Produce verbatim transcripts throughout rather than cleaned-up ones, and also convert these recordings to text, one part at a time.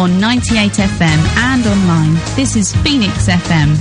on ninety-eight F M and online. This is Phoenix F M.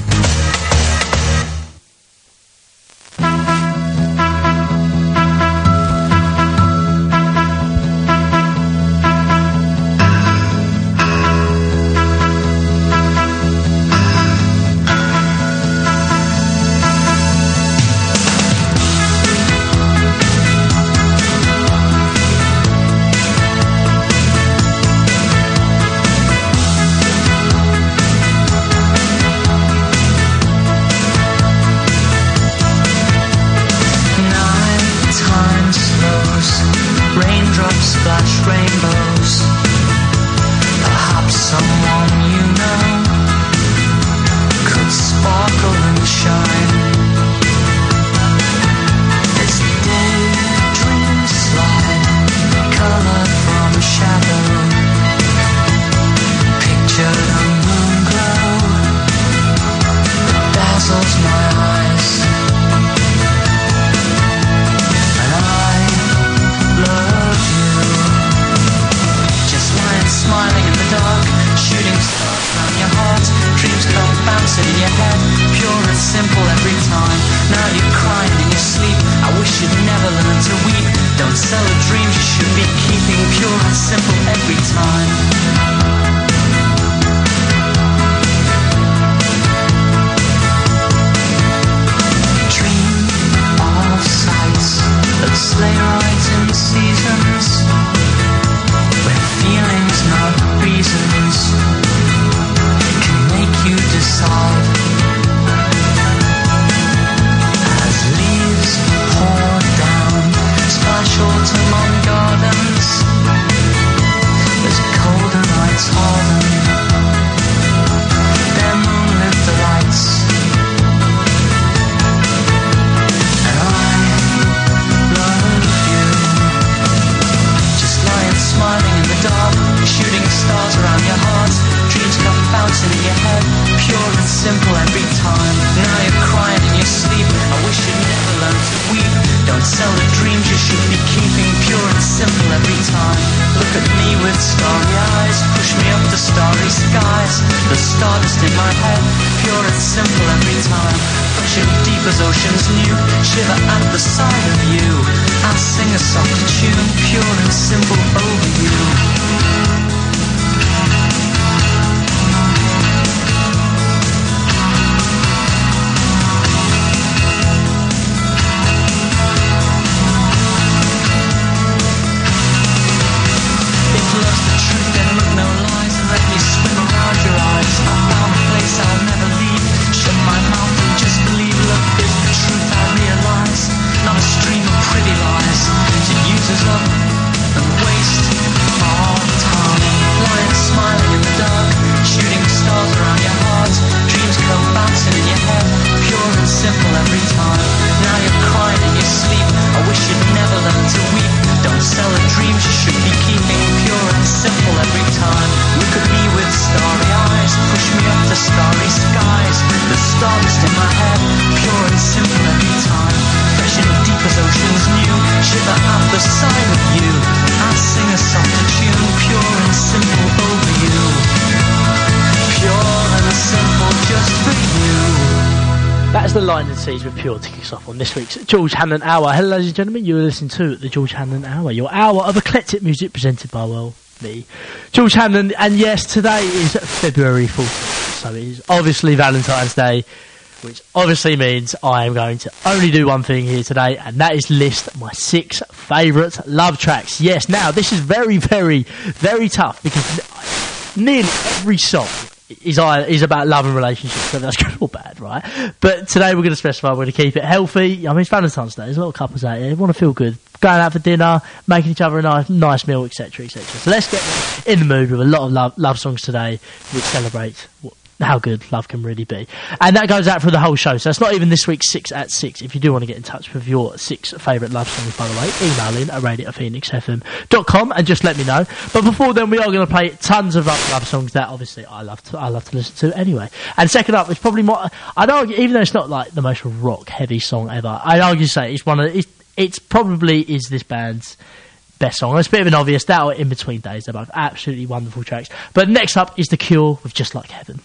With Pure to kick us off on this week's George Hanlon Hour. Hello ladies and gentlemen, you are listening to the George Hanlon Hour, your hour of eclectic music presented by, well, me, George Hanlon. And yes, today is February fourteenth, so it is obviously Valentine's Day, which obviously means I am going to only do one thing here today, and that is list my six favourite love tracks. Yes, now this is very, very, very tough because nearly every song is is about love and relationships, whether that's good or bad, right? But today we're going to specify, we're going to keep it healthy. I mean, it's Valentine's Day, there's a lot of couples out here who want to feel good, going out for dinner, making each other a nice, nice meal, etc, et cetera. So let's get in the mood with a lot of love, love songs today, which celebrate what, how good love can really be. And that goes out for the whole show, so it's not even this week's six at six. If you do want to get in touch with your six favourite love songs, by the way, email in at radio at phoenix f m dot com and just let me know. But before then, we are going to play tons of love, love songs that obviously I love to I love to listen to anyway. And second up, it's probably more, I'd argue, even though it's not like the most rock heavy song ever, I'd argue to say it's one of it's, it's probably is this band's best song. It's a bit of an obvious, that or In Between Days. They're both absolutely wonderful tracks. But next up is The Cure with Just Like Heaven.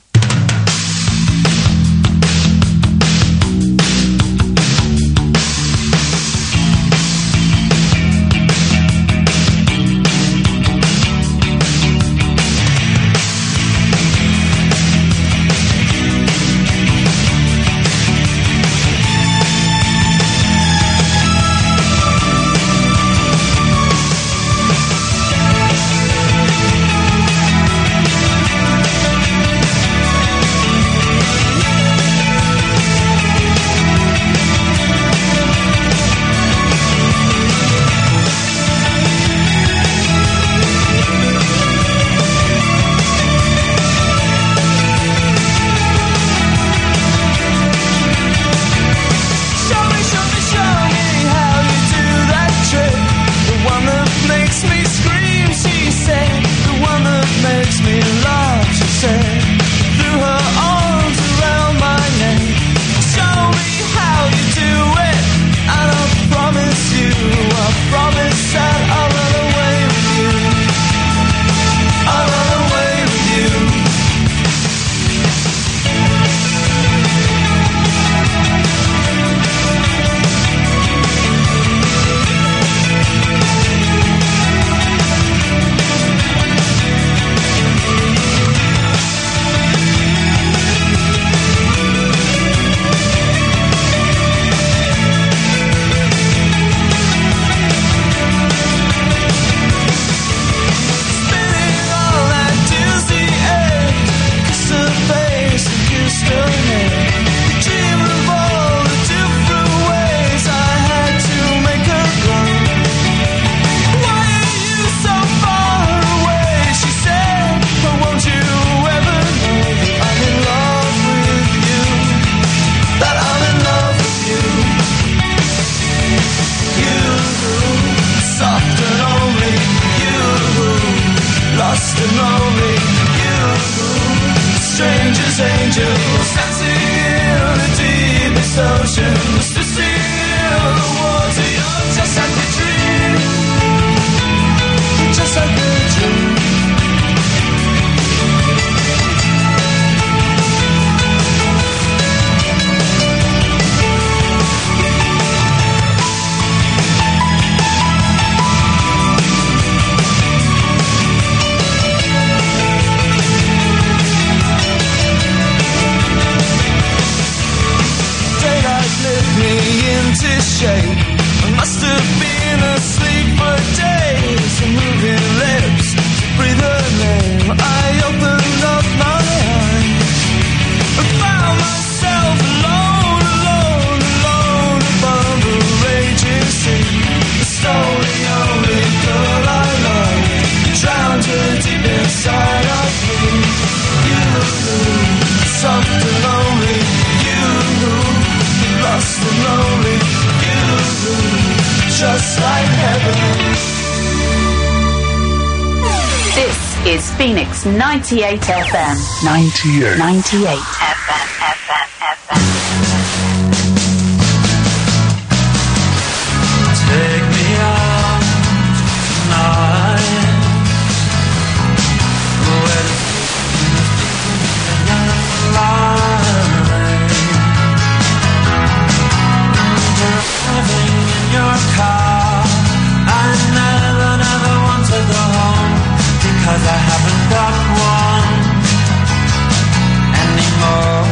Just like heaven. This is Phoenix ninety-eight F M. ninety-eight. ninety-eight F M, F M, F M. Take me out tonight. Where the light. Driving in your car. I never, never want to go home because I haven't got one anymore.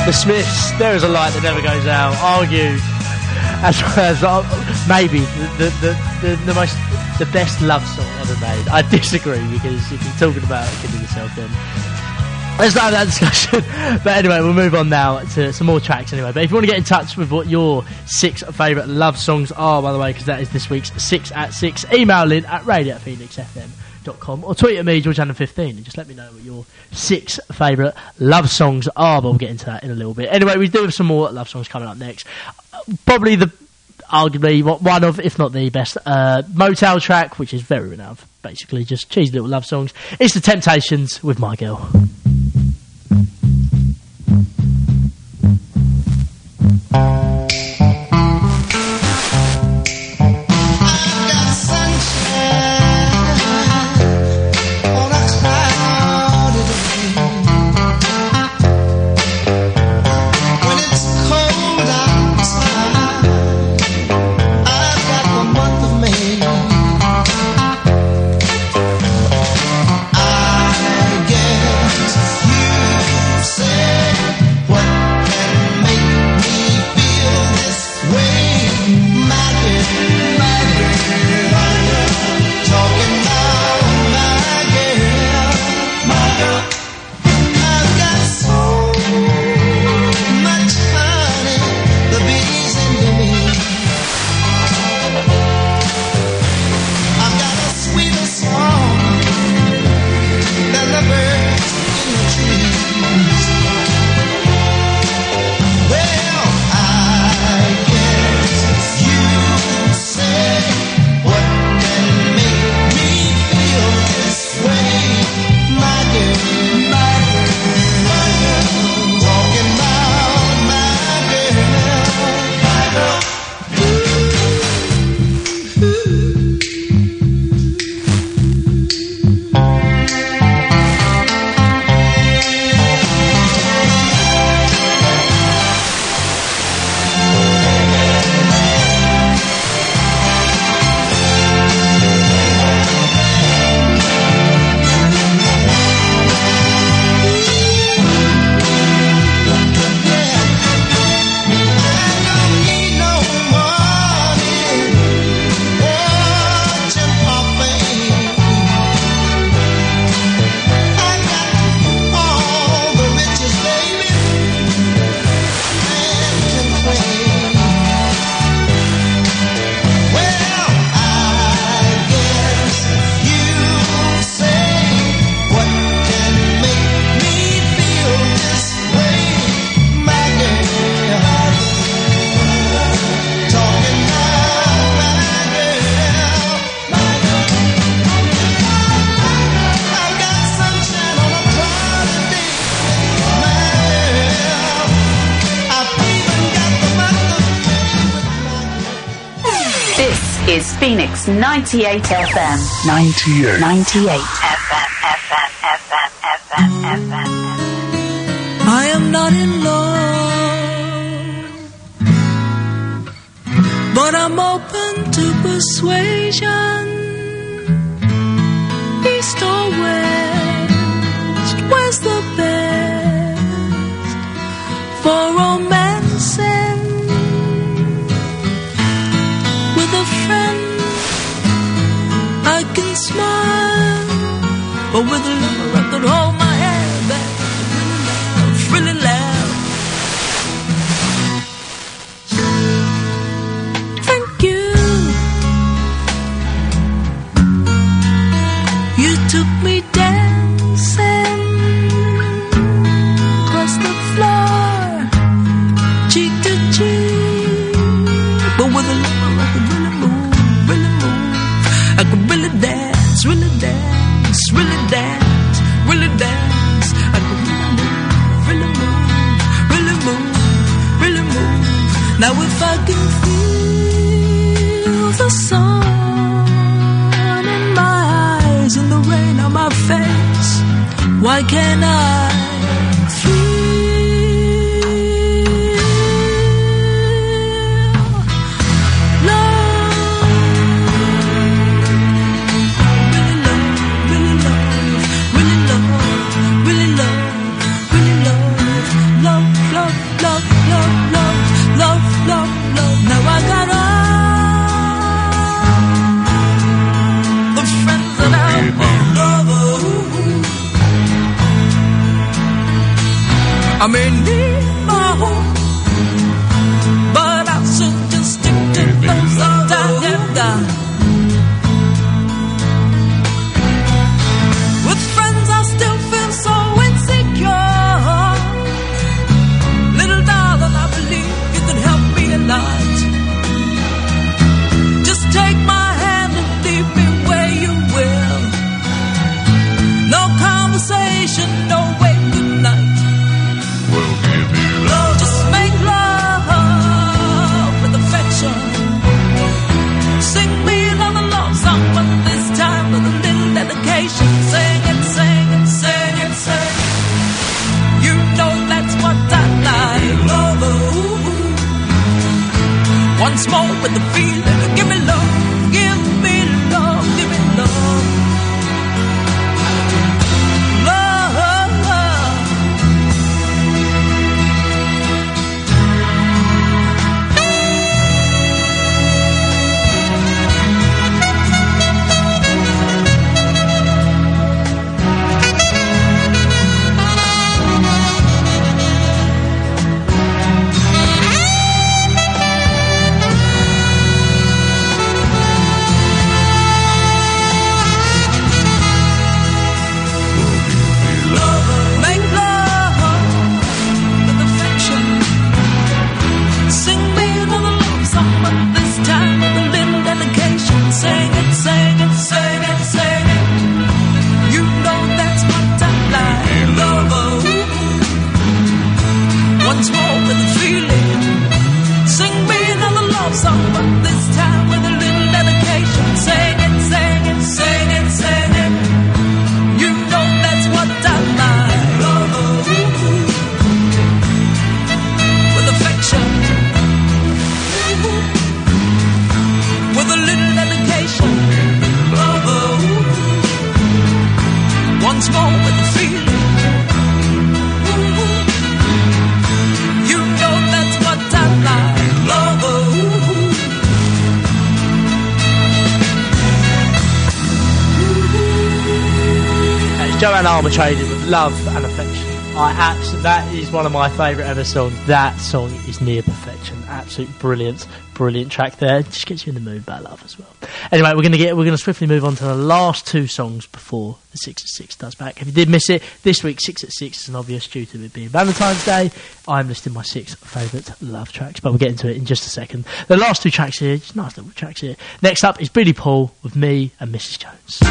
The Smiths, There Is a Light That Never Goes Out, argued as, as uh, maybe the, the, the, the most the best love song ever made. I disagree, because if you're talking about killing yourself, then let's not have that discussion. But anyway, we'll move on now to some more tracks anyway. But if you want to get in touch with what your six favourite love songs are, by the way, because that is this week's six at six, email in at radio at phoenix f m dot com or tweet at me, George Hannon fifteen, and just let me know what your six favourite love songs are. But we'll get into that in a little bit. Anyway, we do have some more love songs coming up next. Probably the arguably one of, if not the best, uh, Motel track, which is very renowned for basically just cheesy little love songs. It's The Temptations with My Girl. Is Phoenix ninety-eight F M. ninety-eight. ninety-eight F M, F M, F M, F M, F M, F M. I am not in love, but I'm open to persuasion. East or west, where's the best for romancing? With a friend, I can smile, but with a lover, I could hold my head back. Really loud, thank you. You took me dancing across the floor, cheek to cheek, but with a lover I could really move, really move. I could really dance, really dance, really dance, really dance. I could really move. Really move, really move, really move. Now if I can feel the sun in my eyes and the rain on my face, why can't I feel love? Really love, really love, really love, really love. Love, love, I may need my home, but I'll soon just stick to those that have done. With friends I still feel so insecure. Little darling, I believe you could help me a lot. Just take my hand and lead me where you will. No conversation, no way, good night. Well, give me love. Just make love with affection. Sing me another love song, but this time with a little dedication. Sing it, sing it, sing it, sing it. You know that's what I like. Love, ooh. Once more with the feeling. Give me love, give me love, give me love. Joanne Armatrading with Love and Affection. I absolutely, that is one of my favourite ever songs. That song is near perfection. Absolute brilliant, brilliant track there. Just gets you in the mood about love as well. Anyway, we're going to get, we're going to swiftly move on to the last two songs before the Six at Six does back. If you did miss it, this week Six at Six is an obvious due to it being Valentine's Day. I'm listing my six favourite love tracks, but we'll get into it in just a second. The last two tracks here, just nice little tracks here. Next up is Billy Paul with Me and Missus Jones.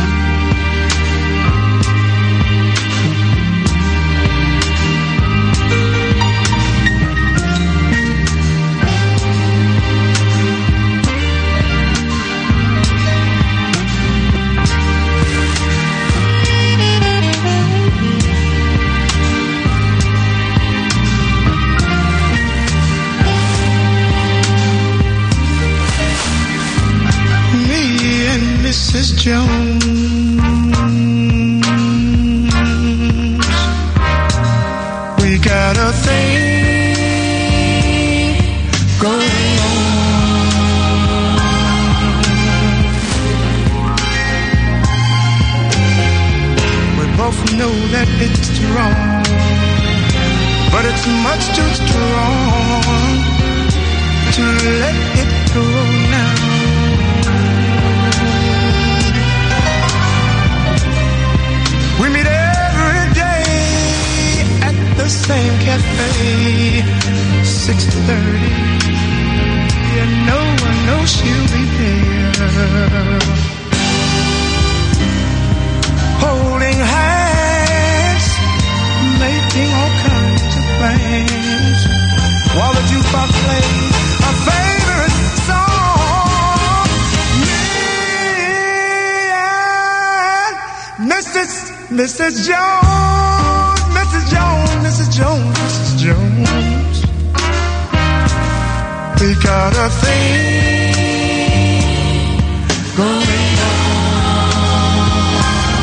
Missus Jones, we got a thing going on. We both know that it's wrong, but it's much too strong to let it go now. We meet every day at the same cafe, six thirty. Yeah, no one knows she'll be there. Holding hands, making all kinds of plans, while the jukebox plays our favorite song. Me and Missus Missus Jones, Missus Jones, Missus Jones, Missus Jones, we got a thing going on.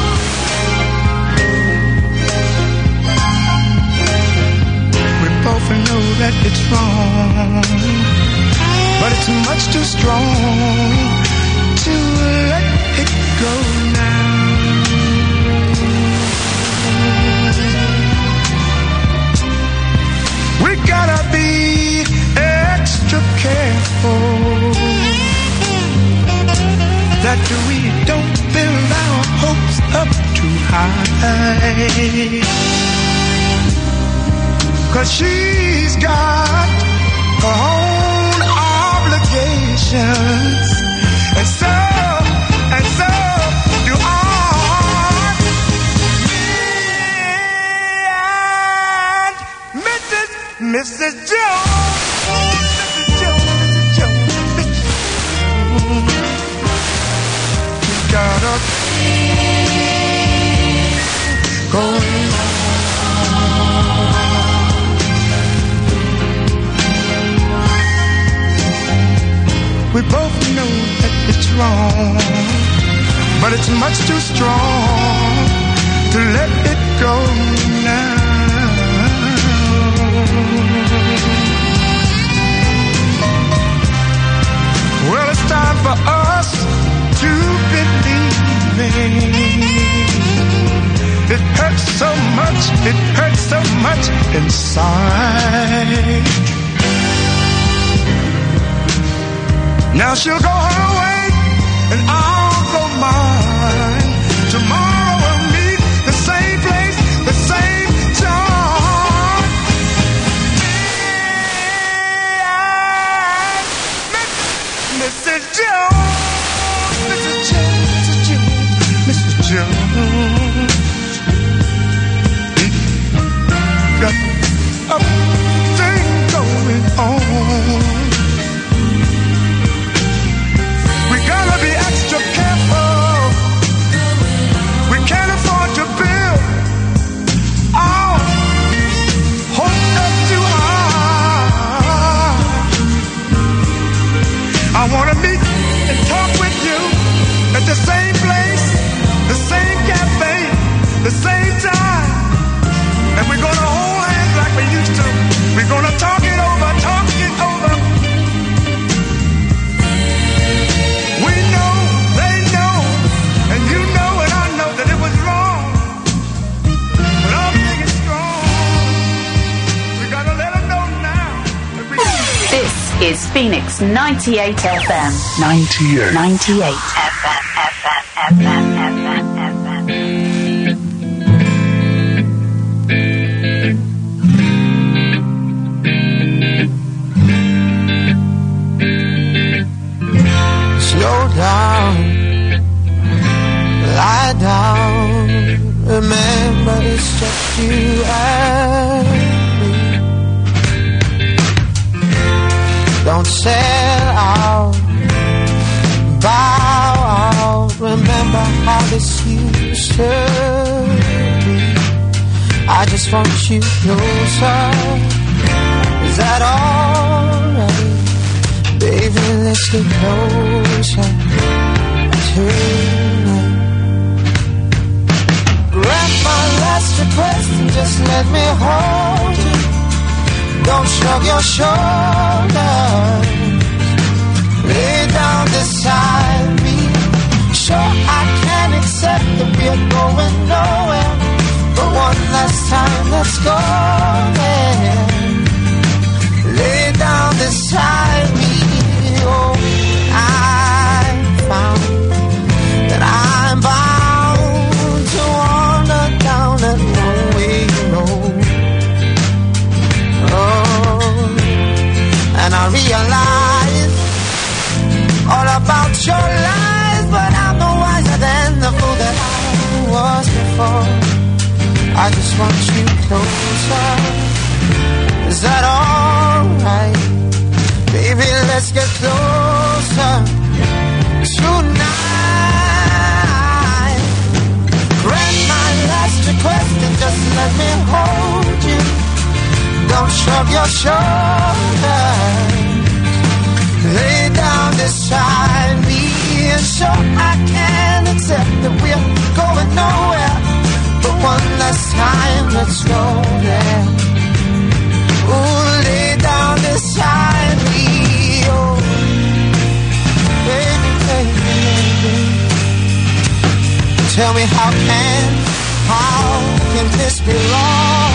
We both know that it's wrong, but it's much too strong to let it go now. that we don't build our hopes up too high. 'Cause she's got her own obligations, and so, and so do I. Me and Missus Missus Jones, Missus Jones, Missus Jones, Missus Jones. We got a going on. We both know that it's wrong, but it's much too strong to let it go now. Well, it's time for us to believe. It hurts so much, it hurts so much inside. Now she'll go her way, and I'll go mine. Tomorrow we'll meet the same place, the same time. Missus Jones, Missus Jones, Missus Jones, Missus Jones. Got a thing going on. Gotta be extra careful. We can't afford to build our hopes up too high. I wanna meet and talk with you at the same place, the same cafe, the same time. And we're gonna hold hands like we used to. We're gonna talk it over, talk it over. And you know and I know that it was wrong, but I'm thinking strong. We gotta let them know now. We... This is Phoenix ninety-eight F M. ninety-eight. ninety-eight F M, F M, F M, F M, F M. Slow down. Lie down, remember it's just you and me. Don't sell out, bow out, remember how this used to be. I just want you closer, is that alright? Baby, let's get closer tonight. Grant my last request and just let me hold you. Don't shrug your shoulders. Lay down beside me. Sure, I can accept that we're going nowhere, but one last time, let's go there. Lay down beside me. Oh, I found that I'm bound to wander down that lonely road. Oh, and I realize all about your lies, but I'm no wiser than the fool that I was before. I just want you closer. Is that alright? Baby, let's get closer tonight. Grant my last request and just let me hold you. Don't shrug your shoulders. Lay down beside me, and so I can accept that we're going nowhere, but one last time, let's go there. Ooh, lay down beside me, oh, baby, baby, baby. Tell me how can, how can this be wrong?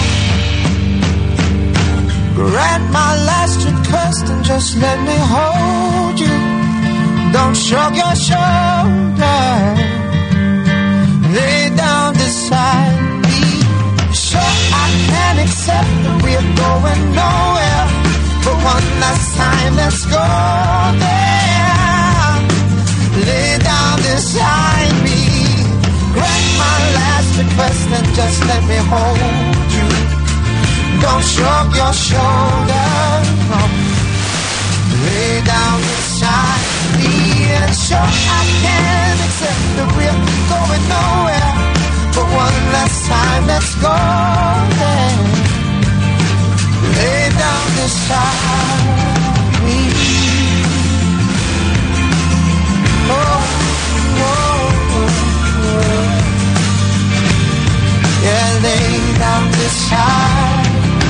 Grant my last request and just let me hold you. Don't shrug your shoulders. going nowhere. But one last time, let's go there. Lay down beside me. Grant my last request and just let me hold you. Don't shrug your shoulders. No. Lay down beside me and sure I can accept that we're going nowhere. But one last time, let's go there. Lay down beside me. Oh, oh, oh, oh. Yeah, lay down beside.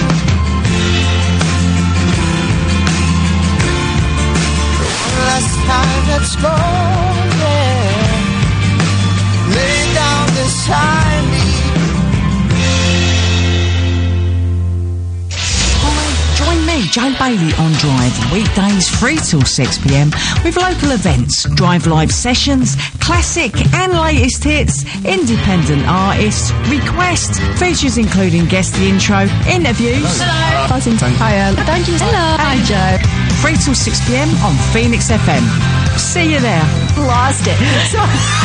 One last time, let's go there. Lay down beside me. Join me, Joe Bailey, on Drive, weekdays three till six p m with local events, Drive Live sessions, classic and latest hits, independent artists, requests, features including guest the intro, interviews. Hello. Buzzington. Hiya. Don't you? Hello. Hi, Joe. three till six p m on Phoenix F M. See you there. Blast it. So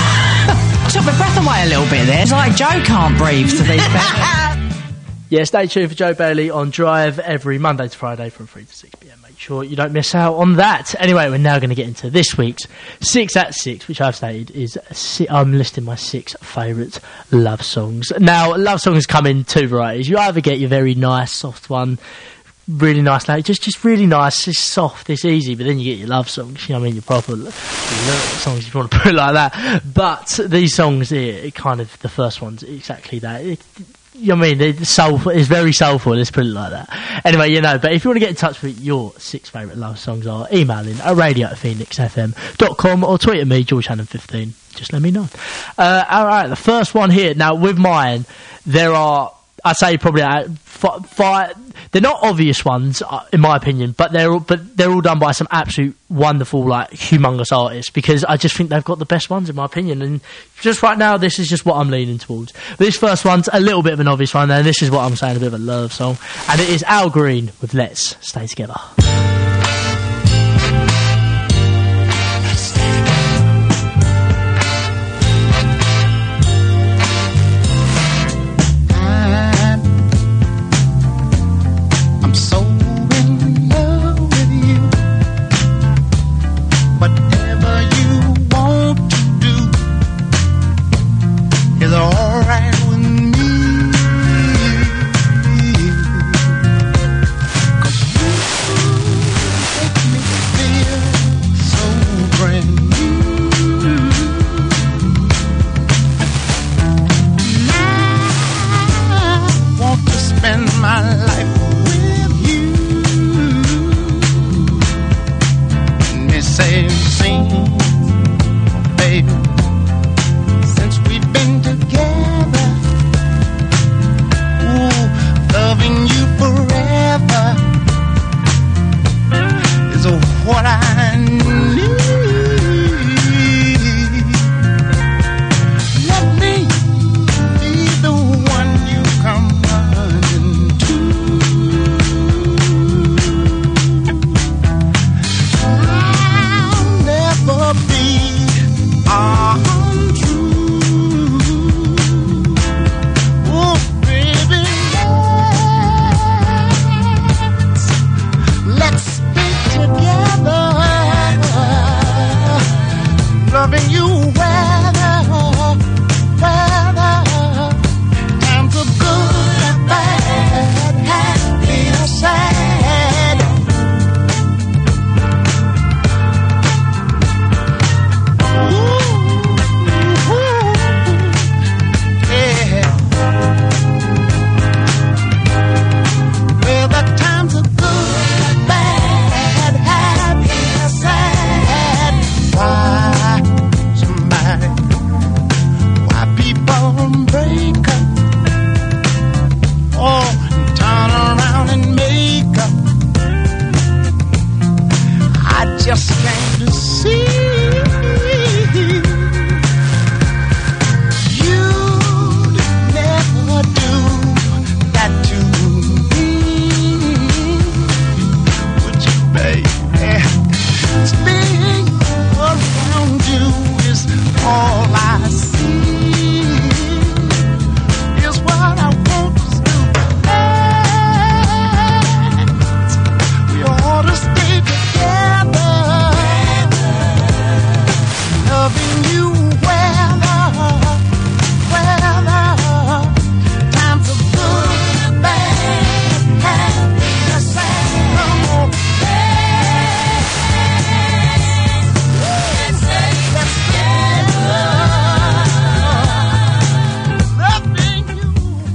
took my breath away a little bit there. It's like Joe can't breathe to be fair. Yeah, stay tuned for Joe Bailey on Drive every Monday to Friday from three to six p m. Make sure you don't miss out on that. Anyway, we're now going to get into this week's Six at Six, which I've stated is si- I'm listing my six favourite love songs. Now, love songs come in two varieties. You either get your very nice, soft one, really nice, like, just just really nice, it's soft, it's easy, but then you get your love songs, you know what I mean, your proper your songs, if you want to put it like that. But these songs here, kind of, the first one's exactly that. It, You know what I mean? It's soulful. It's very soulful. Let's put it like that. Anyway, you know. But if you want to get in touch with your six favourite love songs, are emailing at radio at phoenix f m dot com or tweet at me, George Hannon fifteen. Just let me know. Uh, all right, the first one here. Now, with mine, there are, I'd say probably uh, five, five. They're not obvious ones, uh, in my opinion, but they're all, but they're all done by some absolute wonderful, like, humongous artists, because I just think they've got the best ones, in my opinion. And just right now, this is just what I'm leaning towards. This first one's a little bit of an obvious one, and this is what I'm saying, a bit of a love song, and it is Al Green with Let's Stay Together. Somebody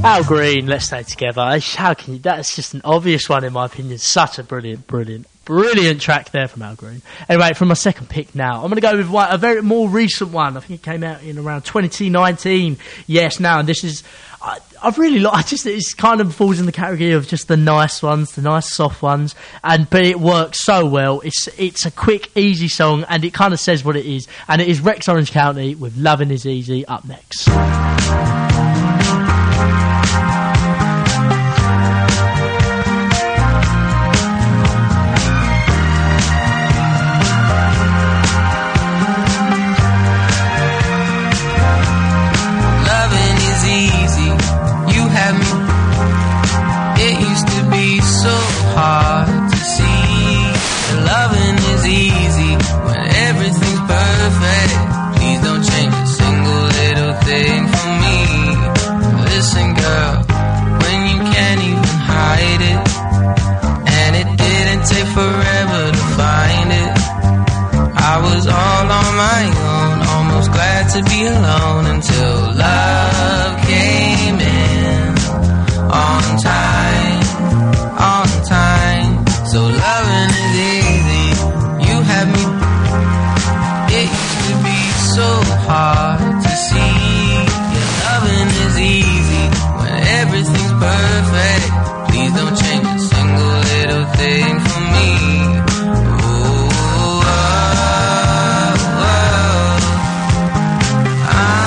Al Green, Let's Stay Together. How can you? That's just an obvious one in my opinion. Such a brilliant, brilliant, brilliant track there from Al Green. Anyway, from my second pick now, I'm going to go with one, a very more recent one. I think it came out in around twenty nineteen. Yes, now, and this is. I, I really like. I just it kind of falls in the category of just the nice ones, the nice soft ones, and but it works so well. It's it's a quick, easy song, and it kind of says what it is. And it is Rex Orange County with "Lovin' Is Easy" up next. Hard to see that loving is easy when everything's perfect. Please don't change a single little thing for me. Listen, girl, when you can't even hide it, and it didn't take forever to find it. I was all on my own, almost glad to be alone until love came in on time. On time, so loving is easy. You have me. It used to be so hard to see. Yeah, loving is easy when everything's perfect. Please don't change a single little thing for me. Oh, oh, oh, oh.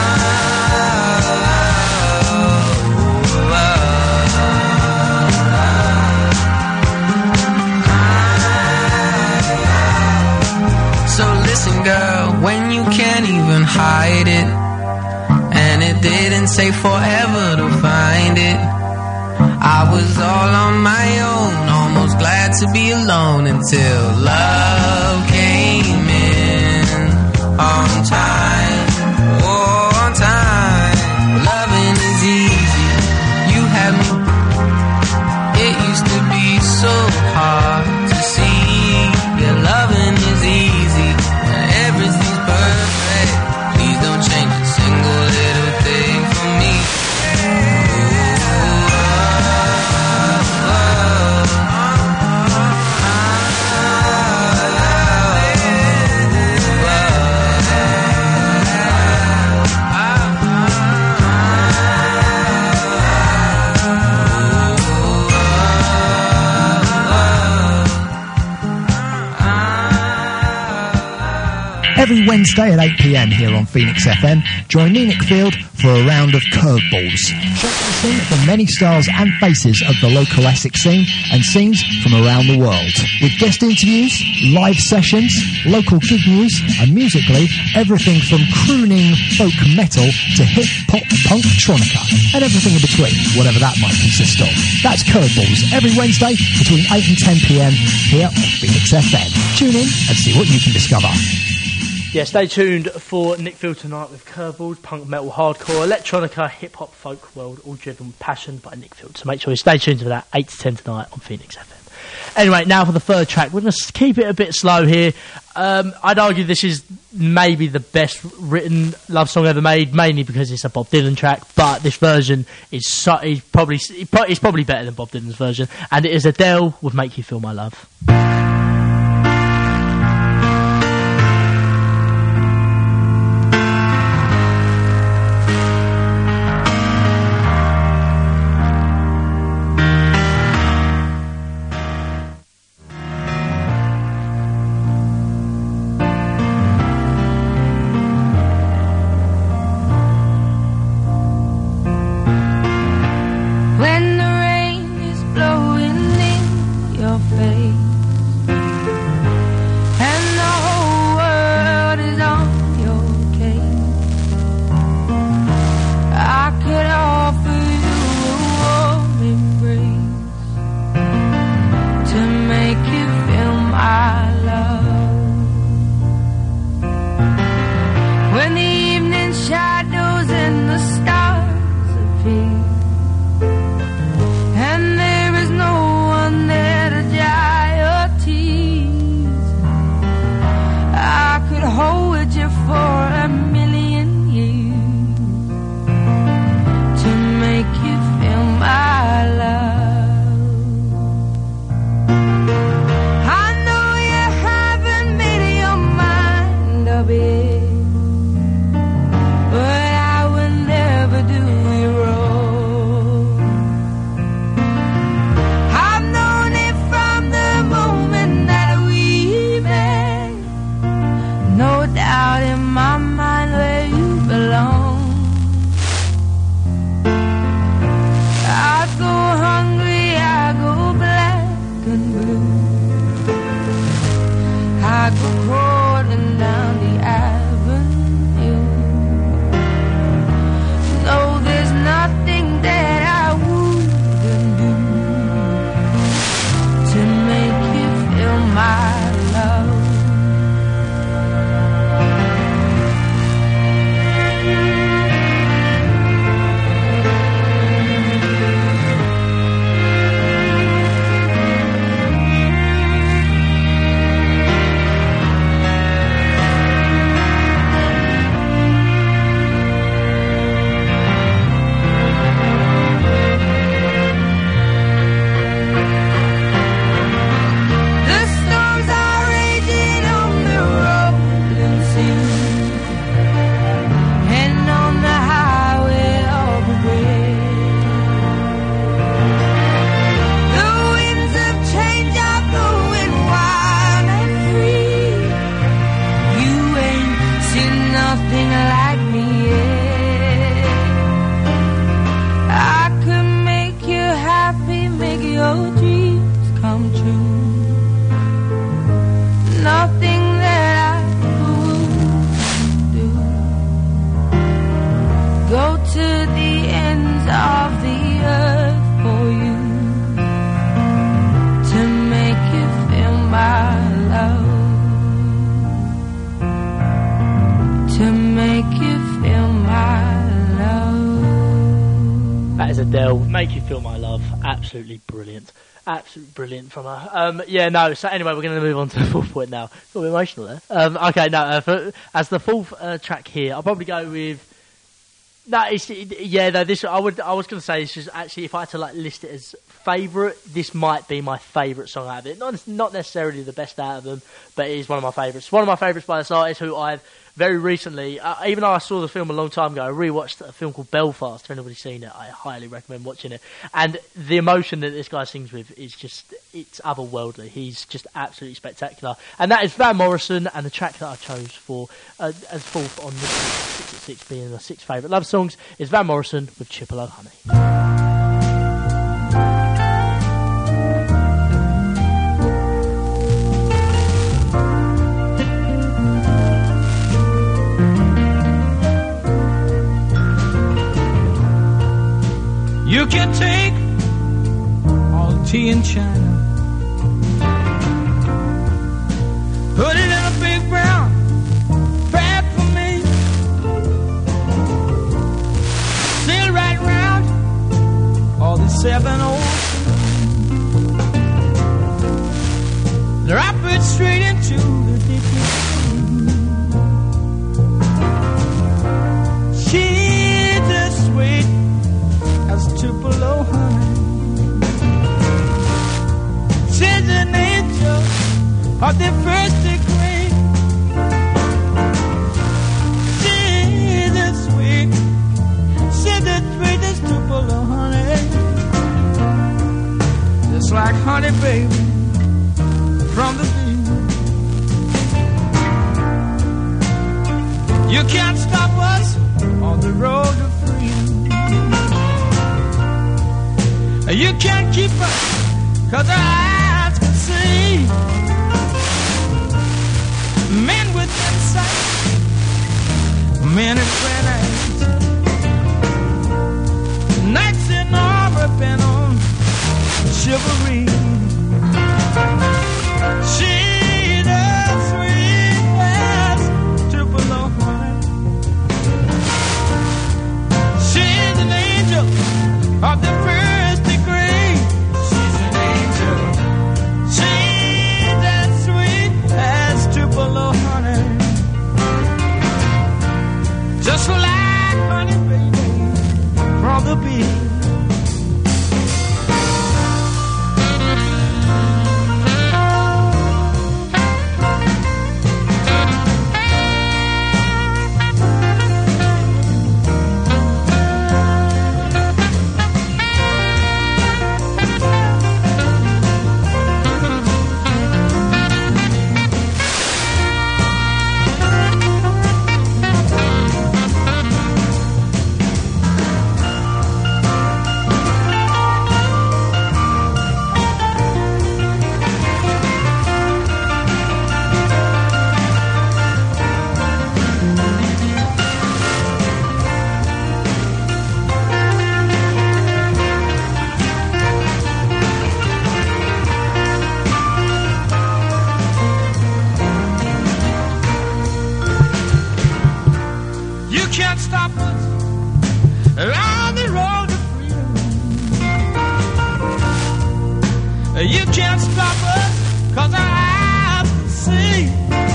Girl, when you can't even hide it, and it didn't take forever to find it. I was all on my own, almost glad to be alone until love came in on time. Oh, on time. Loving is easy. You had me. It used to be so hard to see. Yeah, loving is easy. Everything's perfect. Please don't change a single little thing for me. Every Wednesday at eight p m here on Phoenix F M, join me, Nick Field, for a round of curveballs. Showcasing the many stars and faces of the local Essex scene and scenes from around the world. With guest interviews, live sessions, local gig news, and musically, everything from crooning folk metal to hip-hop punk-tronica, and everything in between, whatever that might consist of. That's Curveballs, every Wednesday between eight and ten p m here on Phoenix F M. Tune in and see what you can discover. Yeah, stay tuned for Nick Field tonight with Curveballs, punk, metal, hardcore, electronica, hip-hop, folk world, all driven with passion by Nick Field. So make sure you stay tuned for that, eight to ten tonight on Phoenix F M. Anyway, now for the third track. We're going to keep it a bit slow here. Um, I'd argue this is maybe the best written love song ever made, mainly because it's a Bob Dylan track, but this version is, so, is probably it's probably better than Bob Dylan's version, and it is Adele with Make You Feel My Love. When the rain is blowing in your face make you feel my love. That is Adele, Make You Feel My Love. Absolutely brilliant. Absolutely brilliant from her. Um, yeah, no, so anyway, we're going to move on to the fourth point now. Got a bit emotional there. Um, okay, no, uh, for, as the fourth uh, track here, I'll probably go with... No, it's, yeah, no, this, I would, I was going to say, this is actually, if I had to like list it as favourite, this might be my favourite song out of it. Not, not necessarily the best out of them, but it is one of my favourites. One of my favourites by this artist who I've very recently, uh, even though I saw the film a long time ago, I rewatched a film called Belfast. If anybody's seen it, I highly recommend watching it. And the emotion that this guy sings with is just, it's otherworldly. He's just absolutely spectacular. And that is Van Morrison, and the track that I chose for uh, as fourth on the six at six being the sixth favourite love songs is Van Morrison with Chipolo Honey. You can take all the tea in China, put it in a big brown bag for me, sail right round all the seven oceans, drop it straight into the deep sea. She's as sweet as Tupelo honey. She's an angel of the first degree. She's as sweet, she's the sweetest Tupelo honey. Just like honey, baby, from the bee. You can't stop us on the road to freedom. You can't keep us, cause our eyes can see. Men with insight, men in granite, knights in armor bent on chivalry. She's as sweet as Tupelo honey. She's an angel of the first. Just like honey, baby, from the bee. You can't stop us, cause our eyes can see.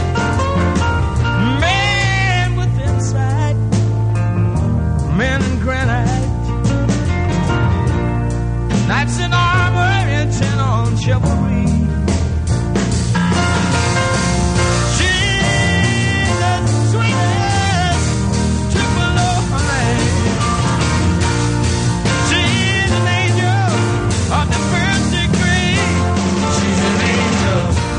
Man with insight, men in granite, knights in armor intent on chivalry. She's the sweetest Tupelo honey. She's an angel of the first degree. She's an angel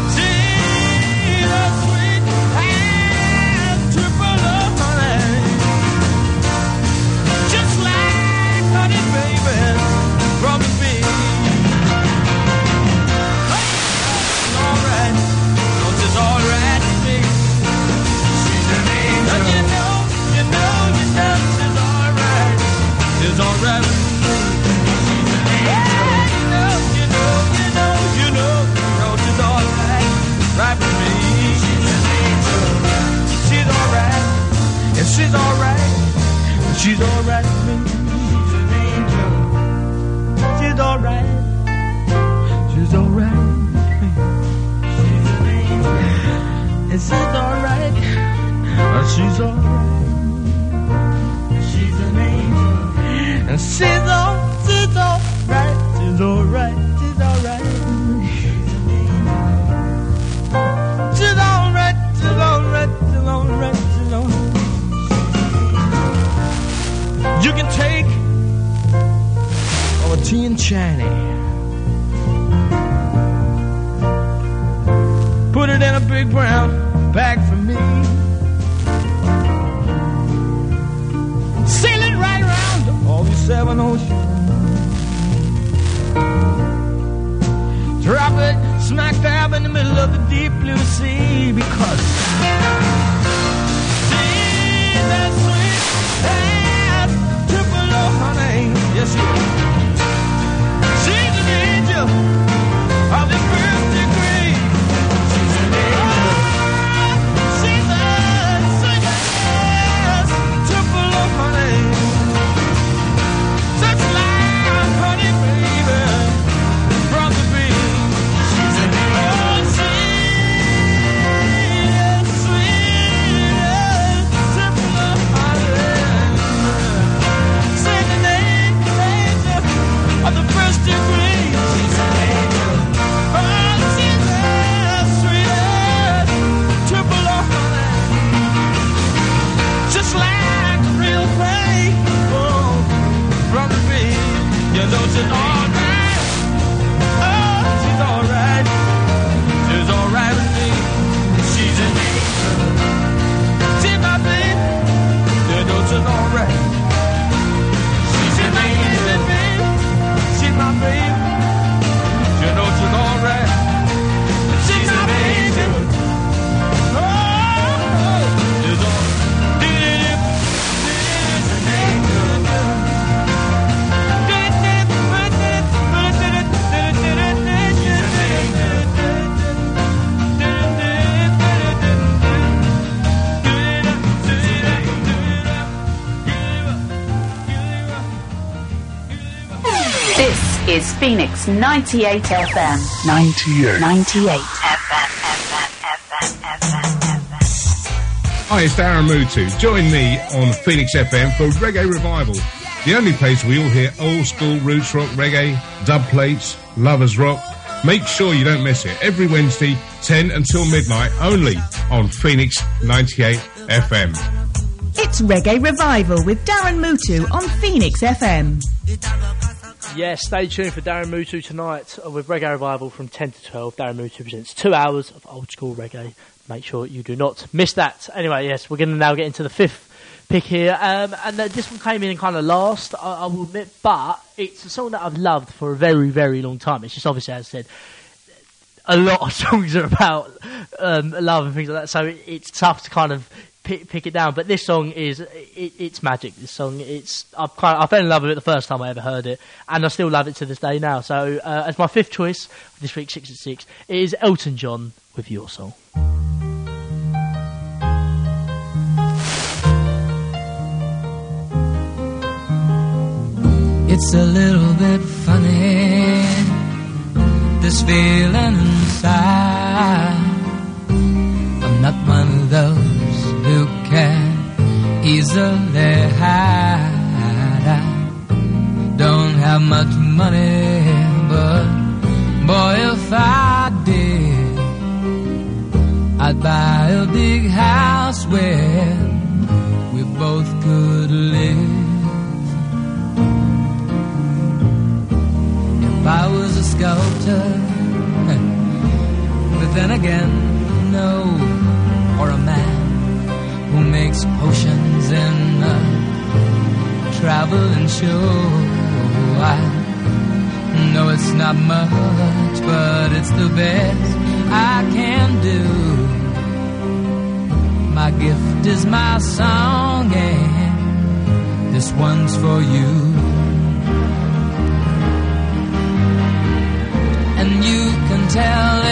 She's alright. She's alright with me. She's an angel. She's alright. She's alright with me. She's an angel. And she's alright. She's alright. She's an angel. And she's all, she's alright. She's alright. She's alright. She's alright. She's alright. She's alright. She's alright. You can take all the tea and China, put it in a big brown bag for me, sail it right round all these seven oceans, drop it smack dab in the middle of the deep blue sea, because she's that sweet ass Tupelo honey, yes she is. She's an angel of the first degree. She's an angel. She's a sweet ass Tupelo honey, such like honey, baby, from the bee. She's an angel. She's sweet as Tupelo honey. She's an angel, angel of the first degree. She's an angel. Oh, she's as sweet as Tupelo honey, just like a real thing, oh, from the bee. You know she's alright. Oh, she's alright. She's alright with me. She's an angel. She's my baby. You know she's alright. She's an angel, baby. She's my baby. You know she's alright. She's my baby. Oh, she's all. She's an angel. This is Phoenix ninety-eight F M. ninety-eight. ninety-eight F M, F M, F M, F M, F M. Hi, it's Darren Mutu. Join me on Phoenix F M for Reggae Revival, the only place we all hear old school roots rock reggae, dub plates, lovers rock. Make sure you don't miss it. Every Wednesday, ten until midnight, only on Phoenix ninety-eight F M. It's Reggae Revival with Darren Mutu on Phoenix F M. Yes, stay tuned for Darren Mutu tonight with Reggae Revival from ten to twelve. Darren Mutu presents two hours of old school reggae. Make sure you do not miss that. Anyway, yes, we're going to now get into the fifth pick here. Um, and uh, this one came in kind of last, I, I will admit, but it's a song that I've loved for a very, very long time. It's just obviously, as I said, a lot of songs are about um, love and things like that, so it, it's tough to kind of pick, pick it down. But this song is, it, it's magic. This song, it's I've kind of, I fell in love with it the first time I ever heard it, and I still love it to this day now. So uh, as my fifth choice for this week's six at six, it is Elton John with Your Song. It's a little bit funny, this feeling inside. I'm not one of those who can easily hide. I don't have much money, but boy, if I did, I'd buy a big house where we both could live. If I was a sculptor, but then again, no, or a man who makes potions in a traveling show. I know it's not much, but it's the best I can do. My gift is my song, and this one's for you. And you can tell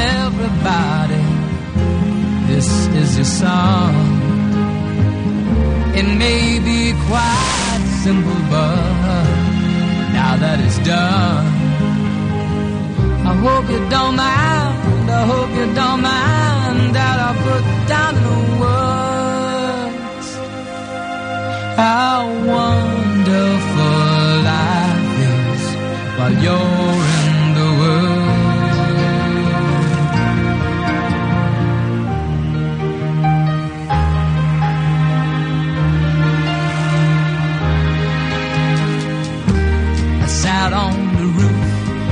everybody this is your song. It may be quite simple, but now that it's done, I hope you don't mind, I hope you don't mind that I put down the words how wonderful life is while you're in the world. I sat on the roof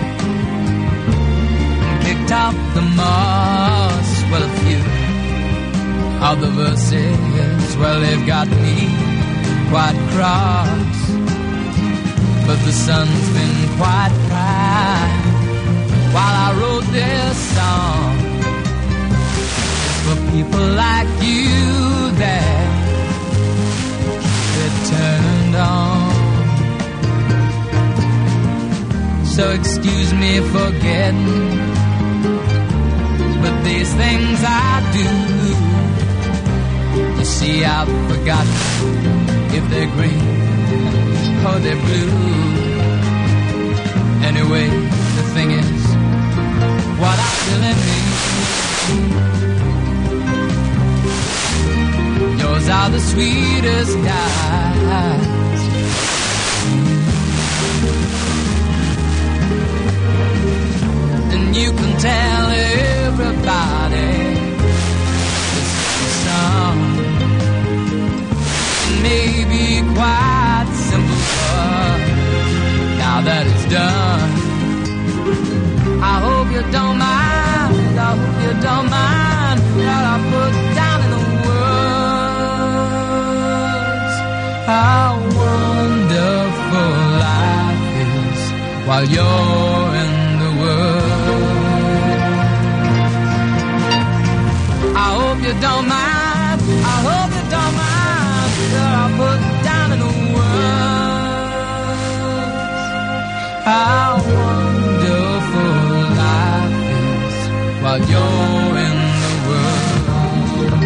and kicked off the moss. Well, a few of the verses, well, they've got me quite cross, but the sun's been quite bright while I wrote this song. It's for people like you that it turned on. So excuse me for getting, but these things I do, you see, I've forgotten if they're green or they're blue. Anyway, the thing is, what I feel in me, yours are the sweetest eyes. And you can tell everybody this is the song. Maybe quite simple, but now that it's done, I hope you don't mind, I hope you don't mind that I put down in the words how wonderful life is while you're in the world. I hope you don't mind, I hope you don't mind that I put down in the words how wonderful life is while you're in the world.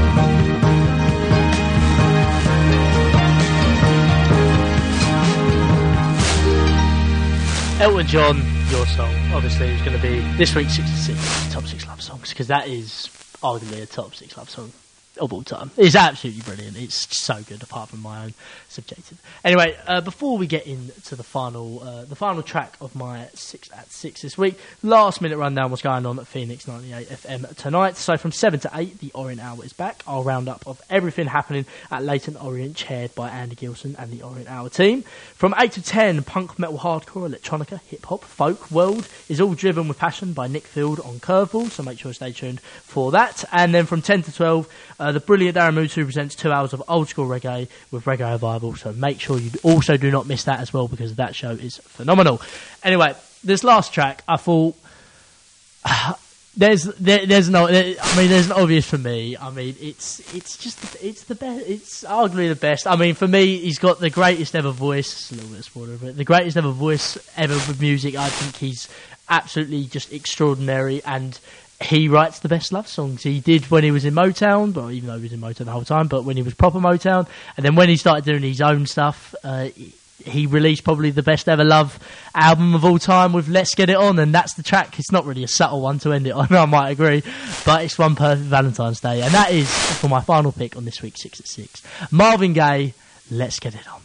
Elton John, Your Song, obviously is going to be this week's sixty-six top six love songs, because that is arguably a top six love song of all time. It's absolutely brilliant. It's so good, apart from my own subjective. Anyway, uh, before we get into the final, uh, the final track of my six at six this week, last minute rundown what's going on at Phoenix ninety-eight F M tonight. So from seven to eight, the Orient Hour is back. Our roundup of everything happening at Leighton Orient, chaired by Andy Gilson and the Orient Hour team. From eight to ten, punk, metal, hardcore, electronica, hip hop, folk, world is all driven with passion by Nick Field on Curveball. So make sure to stay tuned for that. And then from ten to twelve. Uh, the brilliant Darren Mutu presents two hours of old school reggae with Reggae Revival, so make sure you also do not miss that as well, because that show is phenomenal. Anyway, this last track, I thought uh, there's there, there's no there, I mean there's an obvious for me. I mean it's it's just it's the best. It's arguably the best. I mean for me, he's got the greatest ever voice. It's a little bit of spoiler, but the greatest ever voice ever with music. I think he's absolutely just extraordinary, and he writes the best love songs. He did when he was in Motown, well, even though he was in Motown the whole time, but when he was proper Motown, and then when he started doing his own stuff, uh, he released probably the best ever love album of all time with Let's Get It On, and that's the track. It's not really a subtle one to end it on, I might agree, but it's One Perfect Valentine's Day, and that is for my final pick on this week's six at six. Marvin Gaye, Let's Get It On.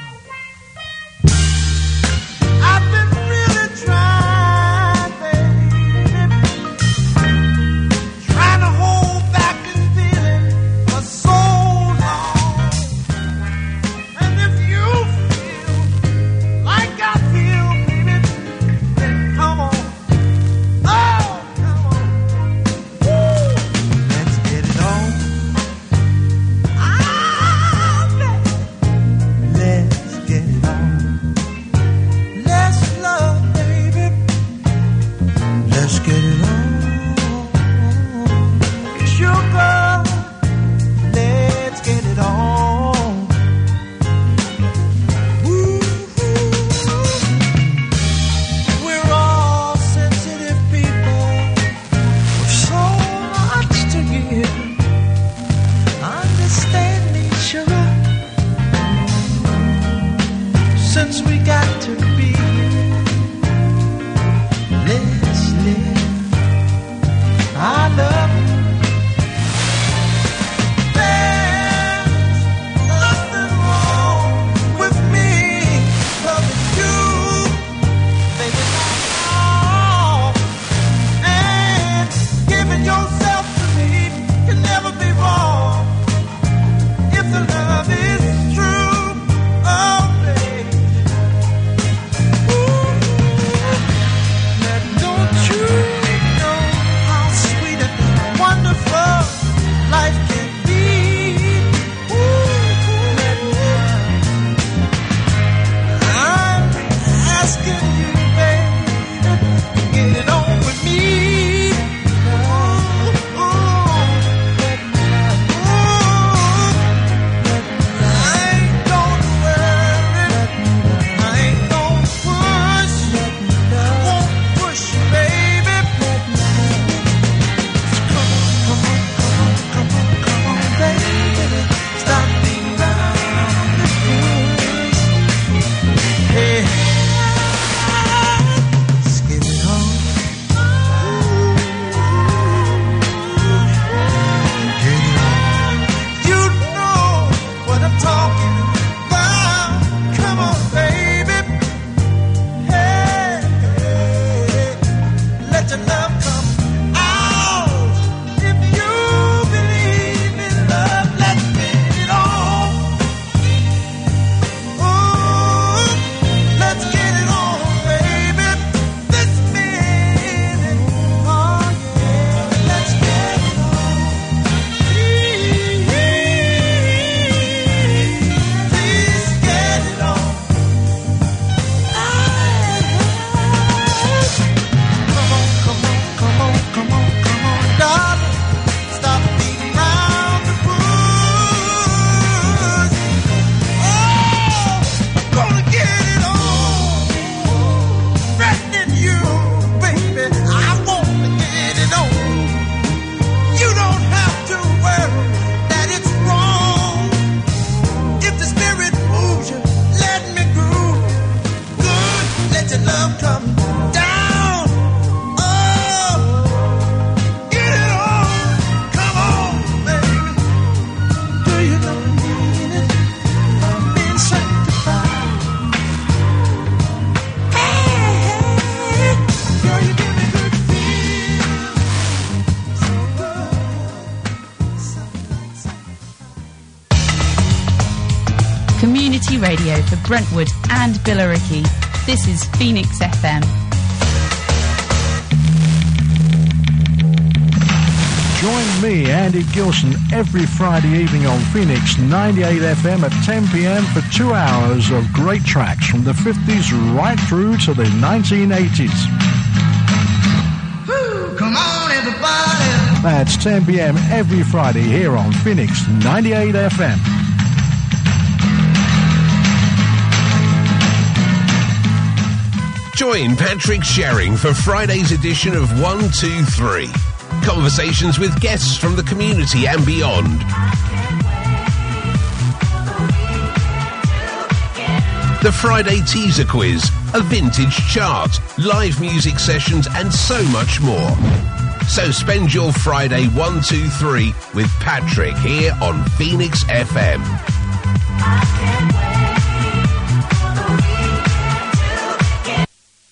I've been really trying. since we got to be. Let's live. I love you. Radio for Brentwood and Billericay. This is Phoenix F M. Join me, Andy Gilson, every Friday evening on Phoenix ninety-eight F M at ten p m for two hours of great tracks from the fifties right through to the nineteen eighties. Woo, come on, everybody. That's ten p m every Friday here on Phoenix ninety-eight F M. Join Patrick Sherring for Friday's edition of one two three. Conversations with guests from the community and beyond. The Friday teaser quiz, a vintage chart, live music sessions and so much more. So spend your Friday one two three with Patrick here on Phoenix F M.